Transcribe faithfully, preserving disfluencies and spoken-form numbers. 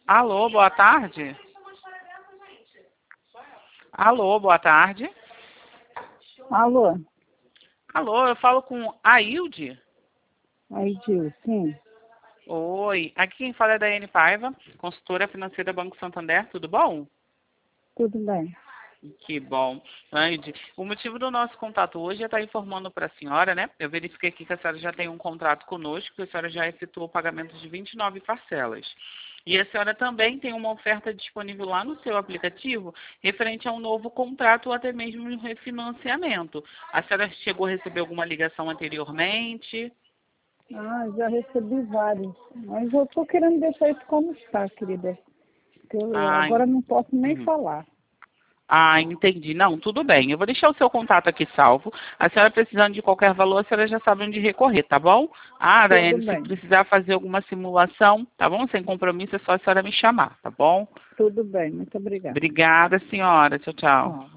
Alô, boa tarde. Alô, boa tarde. Alô? Alô, eu falo com a Hilde. Aí, Gil, sim, Oi, aqui quem fala é da Daiane Paiva, consultora financeira Banco Santander, tudo bom? tudo bem. Que bom. Andy, o motivo do nosso contato hoje é estar informando para a senhora, né? Eu verifiquei aqui que a senhora já tem um contrato conosco, que a senhora já efetuou o pagamento de vinte e nove parcelas. E a senhora também tem uma oferta disponível lá no seu aplicativo, referente a um novo contrato ou até mesmo um refinanciamento. A senhora chegou a receber alguma ligação anteriormente? Ah, já recebi vários, mas eu tô querendo deixar isso como está, querida. Porque eu Ah, agora não posso nem uhum. falar. Ah, entendi. Não, tudo bem. Eu vou deixar o seu contato aqui salvo. A senhora precisando de qualquer valor, a senhora já sabe onde recorrer, tá bom? Ah, Tudo Daiane, se bem, precisar fazer alguma simulação, tá bom? Sem compromisso, é só a senhora me chamar, tá bom? tudo bem. Muito obrigada. Obrigada, senhora. Tchau, tchau. Tchau.